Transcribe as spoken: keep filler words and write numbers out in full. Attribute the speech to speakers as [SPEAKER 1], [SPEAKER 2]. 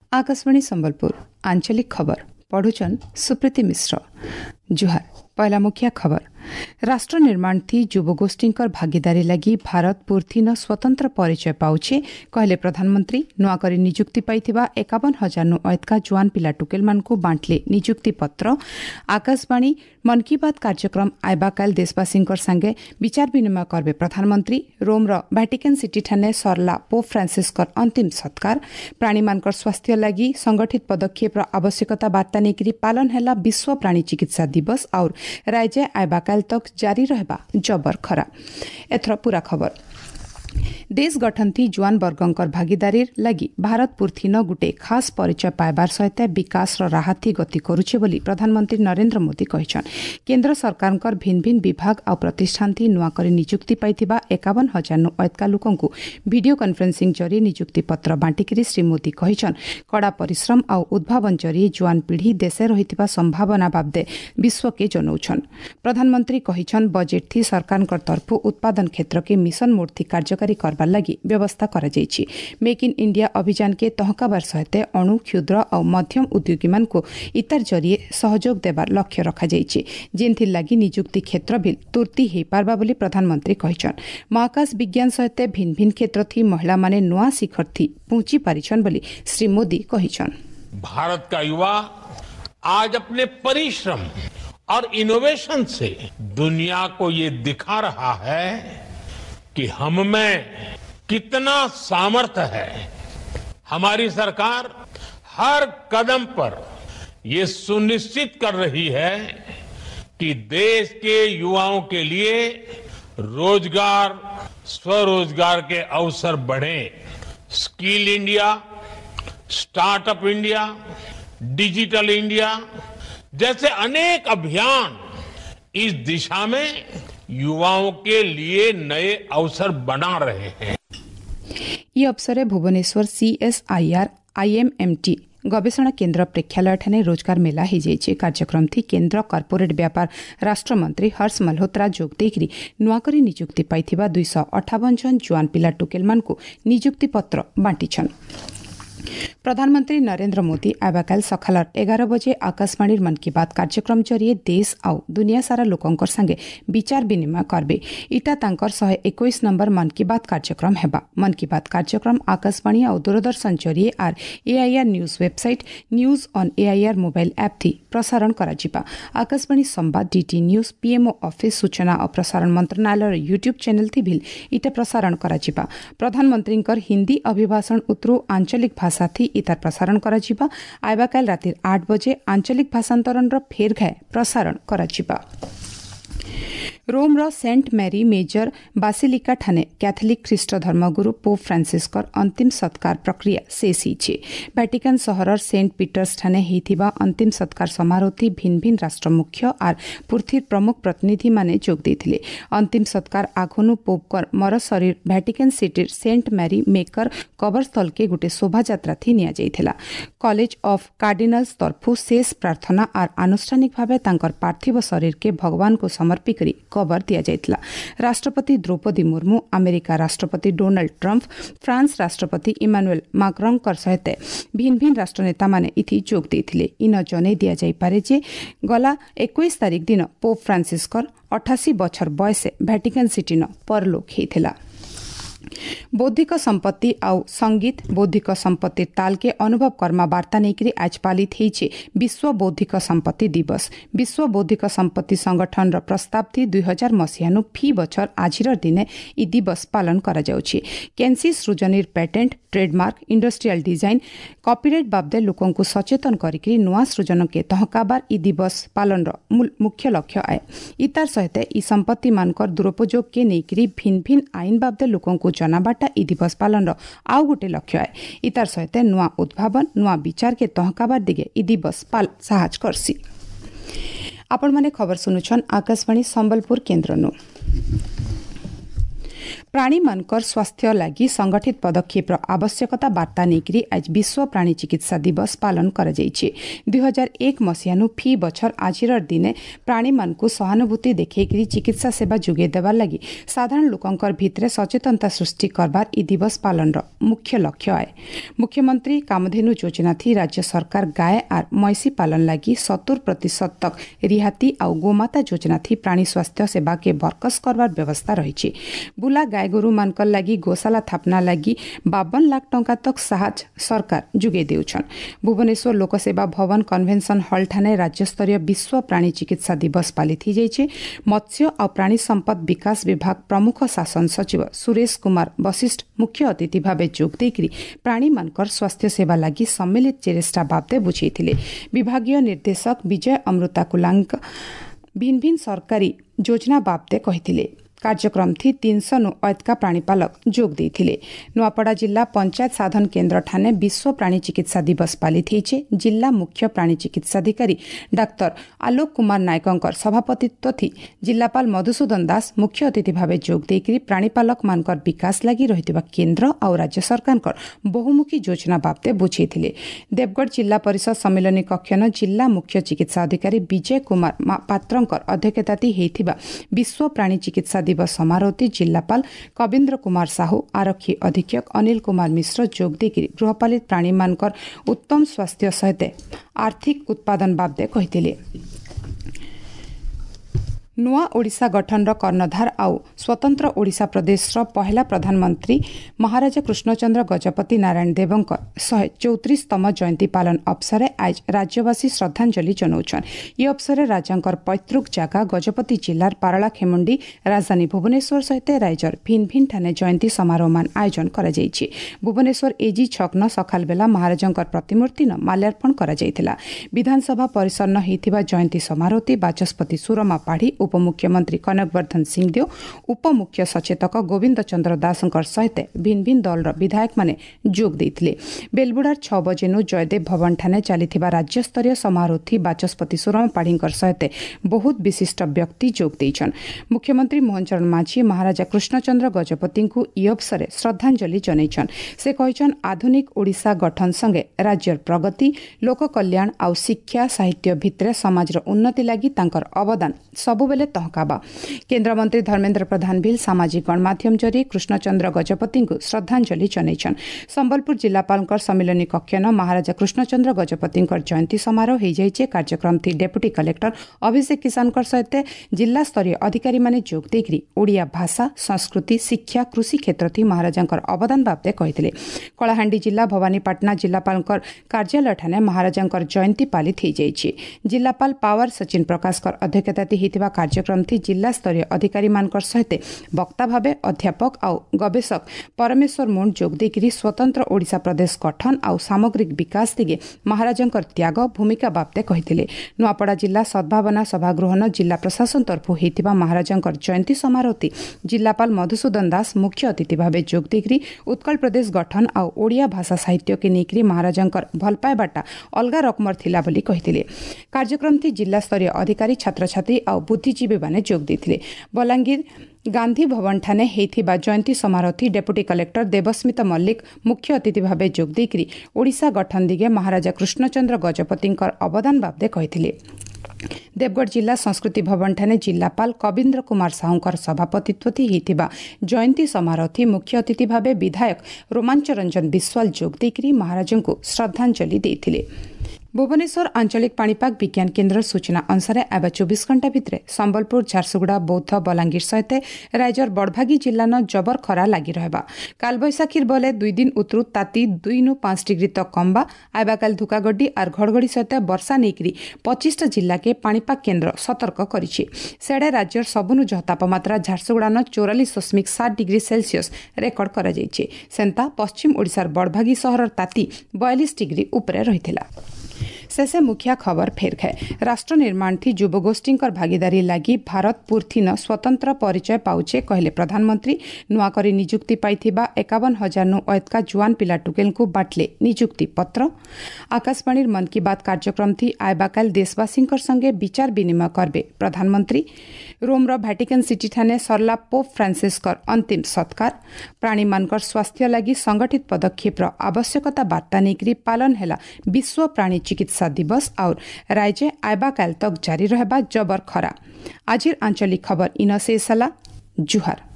[SPEAKER 1] आकाशवाणी संबलपुर आंचलिक खबर पढ़ुचन सुप्रीति मिश्र। जुहार। पहला मुख्य खबर राष्ट्र निर्माण थी युवगोष्ठींकर भागीदारी लगी भारत पूर्थिन स्वतंत्र परिचय पाउछे कहले प्रधानमंत्री। नुआकरी निजुक्ति पाइथिबा एकावन हजार नु अयतका जुआन पिला टुकेल मानकु बांटले निजुक्ति पत्र। आकाशवाणी मन की बात कार्यक्रम आइबा काल देशवासींकर संगे विचार विनिमय करबे प्रधानमंत्री। रोम र भ्याटिकन सिटी ठाने सरला पोप फ्रांसिसकर अंतिम सत्कार। प्राणी मानकर स्वास्थ्य लगी संगठित पदक्षेप र आवश्यकता वार्ता नेकरी पालन हैला विश्व प्राणी चिकित्सा दिवस और राज्य आइबा काल तक जारी रहबा जबर खरा। एथर पूरा खबर देश गठन थी जुआन वर्गंकर भागीदारी लगी भारत पूर्थिन गुटे खास परिचय पाइबार सहित विकास र राह थी गति करुछे बोली प्रधानमंत्री नरेंद्र मोदी कहिछन। केंद्र सरकारकर भिन्न भिन्न विभाग और प्रतिष्ठान थी नुआकरी निजुक्ति पाइथिबा एकावन हजार नु अयतका लोकंकु वीडियो कॉन्फ्रेंसिंग जरिए निजुक्ति पत्र बांटिकरी श्री मोदी कहिछन कड़ा परिश्रम और उद्भावन जरिए जुआन पीढ़ी देशे रहिथिबा संभावना बाबदे विश्व के जनौछन। प्रधानमंत्री कहिछन बजेट थी सरकारकर तरफु उत्पादन क्षेत्र के मिशन मोड थी कार्यकारी करबार लगी व्यवस्था करा जायछि। मेक इन इंडिया अभियान के तहकाबार सहित अणु क्षुद्र और मध्यम उद्योगी मान को इतर जरिए सहयोग देवार लक्ष्य रखा जायछि जेनथिर लगी निजुक्ति क्षेत्र भी तुर्ती हे पारबा बोली प्रधानमंत्री कहिछन। महाकाश विज्ञान सहित भिन्न भिन्न क्षेत्र थी महिला माने नुआ शिखर थी पहुंची पारिछन बोली श्री मोदी कहिछन।
[SPEAKER 2] भारत का युवा आज अपने परिश्रम और इनोवेशन से दुनिया को ये दिखा रहा है कि हम में कितना सामर्थ्य है। हमारी सरकार हर कदम पर ये सुनिश्चित कर रही है कि देश के युवाओं के लिए रोजगार स्वरोजगार के अवसर बढ़े। Skill India, startup India, digital India जैसे अनेक अभियान इस दिशा में युवाओं के लिए नए अवसर बना रहे हैं।
[SPEAKER 1] ये अवसर भुवनेश्वर सीएसआईआर आईएमएमटी गवेषणा केन्द्र प्रेक्षालय ठाने रोजगार मेला हो जाइए। कार्यक्रम थी केन्द्र कॉर्पोरेट व्यापार राष्ट्र मंत्री हर्ष मल्होत्रा जोग देकरी नुआकरी निजुक्ति पाइथिबा दुई सौ अठावन जन जुआन पिला टुकेल मानकु निजुक्ति पत्र बांटिछन। प्रधानमंत्री नरेंद्र मोदी आबाकाल सखाल एगार बजे आकाशवाणी मन की बात कार्यक्रम जरिए देश आउ दुनिया सारा लोकंकर संगे विचार विनिमय करबे। इटा तांकर शहे इक्कीस नंबर मन की बात कार्यक्रम हेबा। मन की बात कार्यक्रम आकाशवाणी और दूरदर्शन जरिए आर AIR news website news on AIR mobile app थी प्रसारण कराजिबा। आकाशवाणी संवाद डीटी न्यूज पीएमओ ऑफिस सूचना और प्रसारण मंत्रणालय यूट्यूब चैनल थी भी इटा प्रसारण कराजिबा। प्रधानमंत्री हिंदी अभिभाषण उतरू आंचलिक भाषा थी इतार प्रसारण कराजिबा। आइबा काल रातिर आठ बजे आंचलिक भाषांतरण र फेर घाय प्रसारण कराजिबा। रोम र सेंट मैरी मेजर बासिलिका ठाने कैथोलिक ख्रीष्ट धर्मगुरु पोप फ्रांसिसकर अंतिम सत्कार प्रक्रिया शेष हिचे। भ्याटिकन सहर सेंट पीटर्स ठाने हेथिबा अंतिम सत्कार समारोह थी भिन्न भिन्न राष्ट्र मुख्य और पृथ्वीर प्रमुख प्रतिनिधि माने जोग देथिले। अंतिम सत्कार आखनु पोपकर मर शरीर Vatican city saint Mary major कबरस्थल के गुटे शोभा यात्रा थी निया जाइथिला। कॉलेज ऑफ कार्डिनल्स तरफु शेष प्रार्थना और आनुष्ठानिक भावे तांकर पार्थिव शरीर के भगवान को समर्पित करी कबर दिया जाइथिला। राष्ट्रपति द्रौपदी मुर्मू, अमेरिका राष्ट्रपति डोनाल्ड ट्रंप, फ्रांस राष्ट्रपति इमानुएल माक्रोंकर सहित भिन्न भिन्न राष्ट्रनेता माने इथि जोग देथिले। इन जने दिया जाई पारे जे गला इक्कीस तारिख दिन पोप फ्रांसिसकर अठासी बछर बयसे भ्याटिकन सिटी न परलोक हेथिला। बौद्धिक संपत्ति आउ संगीत बौद्धिक संपत्ति ताल के अनुभव कर्मा वार्ता नेकरी आज पालित हेइछे विश्व बौद्धिक संपत्ति दिवस। विश्व बौद्धिक संपत्ति संगठन र प्रस्ताव थी दुई हजार मसीहानु फी बछर आजिर दिने ई दिवस पालन करा जाउछे। केन्सी सृजनीर patent trademark industrial design copyright बाबदे लोकंकु सचेतन करिकरी नुआ सृजन के तहकाबार ई दिवस पालन र मुख्य लक्ष्य आए। इतार सहित ई संपत्ति मानकर दुरुपयोग के नेकरी भिन्न भिन्न आईन बाबदे लोकंकु जनाबाटा ई दिवस पालन आउ गोटे लक्ष्य आए। इतार सहित नुआ उद्भावन नुआ विचार के तहकाबार दिगे ई दिवस पाल साहज करसी। आपण माने खबर सुनुछन आकाशवाणी संबलपुर केन्द्रनु। प्राणी मानकर स्वास्थ्य लागि संगठित पदक्षेप र आवश्यकता वार्ता नेकरी आज विश्व प्राणी चिकित्सा दिवस पालन कराଯାଇଛି। दुई हजार एक मसीहानु फी बछर आजिर दिने प्राणी मानकु सहानुभूति देखेकरी चिकित्सा सेवा जोगे देवार लागि साधारण लोकंकर भित्रे सचेतनता सृष्टि करबार ई दिवस पालन र मुख्य लक्ष्य आए। मुख्यमंत्री कामधेनु योजना थी राज्य सरकार गाय आर मैसी पालन लागि सत्तर प्रतिशत तक रिहाती आउ गोमाता योजना थी प्राणी स्वास्थ्य सेवा के बरकस करबार व्यवस्था रही। बुला गाय गोरु मानकर लागि गोशाला थापना लागि बावन लाख टंका तक साहाय्य सरकार जुगे देउछन्। भुवनेश्वर लोकसेवा भवन कन्भेन्सन हल ठाने राज्य स्तरीय विश्व प्राणी चिकित्सा दिवस पालित हिजैछे। मत्स्य और प्राणी सम्पद विकास विभाग प्रमुख शासन सचिव सुरेश कुमार वशिष्ठ मुख्य अतिथि भावे जोग देकरी प्राणी मानकर स्वास्थ्य सेवा लागि सम्मिलित चेष्टा बाबदे बुझेइथिले। विभागीय निर्देशक विजय अमृता कुलांक भिन्न भिन्न सरकारी योजना बाबदे कहिथिले। कार्यक्रम थी तीन सौ नु अयतका प्राणीपालक जोग देइथिले। नुआपड़ा जिला पंचायत साधन केन्द्र ठाने विश्व प्राणी चिकित्सा दिवस पालित हिचे। जिला मुख्य प्राणी चिकित्साधिकारी डाक्टर आलोक कुमार नायकंकर सभापतित्व थी जिलापाल मधुसूदन दास मुख्य अतिथि भावे जोग देकरी प्राणीपालक मानकर विकास लागि रहितबा केन्द्र और राज्य सरकारकर बहुमुखी योजना बाबदे बुझेइथिले। देवगढ़ जिला परिषद सम्मेलनी कक्षन जिला मुख्य चिकित्सा अधिकारी विजय कुमार पात्रंकर अध्यक्षताती हेइथिबा विश्व प्राणी चिकित्सा दिवस समारोहती जिलापाल कविन्द्र कुमार साहू आरक्षी अधीक्षक अनिल कुमार मिश्र जोग देकरी गृहपालित प्राणी मानकर उत्तम स्वास्थ्य सहित आर्थिक उत्पादन बाबदे कहिथिले। नुआ ओडिशा गठन र कर्णधार आउ स्वतंत्र ओडिशा प्रदेश र पहला प्रधानमंत्री महाराजा कृष्णचंद्र गजपति नारायण देवंकर शहे चौतीसतम जयंती पालन अवसर आज राज्यवासी श्रद्धांजलि जनाउछन्। यी अवसर राजांकर पैतृक जगह गजपति जिल्लार पारला खेमुंडी राजधानी भुवनेश्वर सहित राइजर भिन्न भिन्न ठाने जयंती समारोहमान आयोजन कराଯାଇଛି। भुवनेश्वर एजी छकन सखाल बेला महाराजांकर प्रतिमूर्ति न माल्यार्पण कराଯାଇथिला। विधानसभा परिसर न हेतिबा जयंती समारोहती बाचस्पति सुरमा पाढ़ी उपमुख्यमंत्री कनकवर्धन सिंहदेव उपमुख्य सचेतक गोविंद चंद्र दासंकर सहित भिन्न भिन्न दल विधायक माने जोग देइथिले। बेलबुडार छ बजेनु जयदेव भवन ठाने चलिथिबा राज्य स्तरीय समारोह थी बाचस्पति सुरमा पाढ़ींकर सहित बहुत विशिष्ट व्यक्ति जोग देइछन्। मुख्यमंत्री मोहन चरण माझी महाराजा कृष्णचंद्र गजपति को ई अवसर श्रद्धांजलि जनाइछन्। से कहिछन् आधुनिक ओडिशा गठन संगे राज्यर प्रगति लोक कल्याण आउ शिक्षा साहित्य भित्रे समाजर उन्नति लागि तांकर अवदान सबुबेले तहकाबा। केन्द्रमंत्री धर्मेन्द्र प्रधान भी सामाजिक गणमाध्यम जरिए कृष्णचंद्र गजपति को श्रद्धांजलि जनाइछन्। संबलपुर जिलापालकर सम्मेलनी कक्षन महाराजा कृष्णचंद्र गजपति जयंती समारोह होइजाइछे। कार्यक्रम थी डेपुटी कलेक्टर अभिषेक किसानकर सहित जिला स्तरीय अधिकारी माने जोग देकरी ओडिया भाषा संस्कृति शिक्षा कृषि क्षेत्र थी महाराजांकर अवदान बाबदे कहिथिले। कलाहांडी जिला भवानीपाटना जिलापालकर कार्यालय ठाने महाराजांकर जयंती पालित होइजाइछे। जिलापाल पावर सचिन प्रकाशकर अध्यक्षताती हेतिबा कार्यक्रम थी जिला स्तरीय अधिकारी मानकर सहित वक्ता भावे अध्यापक आउ गवेषक परमेश्वर मुंड जोग देकरी स्वतंत्र ओडिशा प्रदेश गठन आउ सामग्रिक विकास दिगे महाराजांकर त्याग भूमिका बाबदे कहिथिले। नुआपड़ा जिला सद्भावना सभागृहन जिला प्रशासन तरफु हेतिबा महाराजांकर जयंती समारोहती जिलापाल मधुसूदन दास मुख्य अतिथि भावे जोग देकरी उत्कल प्रदेश गठन आउ ओडिया भाषा साहित्य के नेकरी महाराजांकर भलपाएबाटा अलगा रकमर थिला बोली कहिथिले। कार्यक्रम थी जिला स्तरीय अधिकारी छात्र छात्री आउ बुद्धिजीवी माने जोग देथिले। बलांगीर गांधी भवन ठाने हेथिबा जयंती समारोह थी डेपुटी कलेक्टर देवस्मिता मल्लिक मुख्य अतिथि भावे जोग देकरी ओडिशा गठन दिगे महाराजा कृष्णचंद्र गजपतिंकर अवदान बाबदे कहिथिले। देवगढ़ जिला संस्कृति भवन ठाने जिलापाल कविन्द्र कुमार साहूकर सभापतित्व थी हेतिबा जयंती समारोह थी मुख्य अतिथि भावे विधायक रोमांच रंजन विश्वाल जोग देकरी महाराजों को श्रद्धांजलि देथिले। भुवनेश्वर आंचलिक पाणीपाग विज्ञान केन्द्र सूचना अनुसार एवं चौबीस घंटा भितर संबलपुर झारसुगुड़ा बौद्ध बलांगीर सहित राइजर बड़भागी जिल्लान जबर खरा लगी रहबा। कालबैशाखीर बले दुई दिन उतरु ताती दुई नु पांच डिग्री तक कमबा। आबाकाल धुकागड्डी और घड़घड़ी सहित वर्षा नेकरी पच्चीस जिला के पाणीपाग केन्द्र सतर्क करिछि। सेडे राज्यर सबुनु जह तापमात्रा झारसुगुड़ान चौरालीस दशमिक सात डिग्री सेल्सियस रेकर्ड करा जाइछि। सेंता पश्चिम ओडिशार बड़भागी सहर ताती बयालीस डिग्री उपरे रहिथिला। शेषे मुखिया खबर फेर खाए राष्ट्र निर्माण थी युवगोष्ठी भागीदारी लगी भारत पूर्थिन स्वतंत्र परिचय पाउछे कहले प्रधानमंत्री नुआ करी निजुक्ति पाइथिबा एकावन हजार नु अयतका जुआन पिला टुकेल को बाटले निजुक्ति पत्र आकाशवाणी मन की बात कार्यक्रम थी आयबा काल देशवासी संगे विचार विनिमय करबे प्रधानमंत्री रोम रो भैटिकन सिटी ठाने सरला पोप फ्रांसिस्कर अंतिम सत्कार प्राणी मानकर स्वास्थ्य लगी संगठित पदक्षेप रो आवश्यकता वार्ता नेकरी पालन हैला विश्व प्राणी चिकित्सा दिवस और राज्य आयबा काल तक जारी रहबा जबर खरा आजिर आंचलिक खबर इन शेषला जुहार।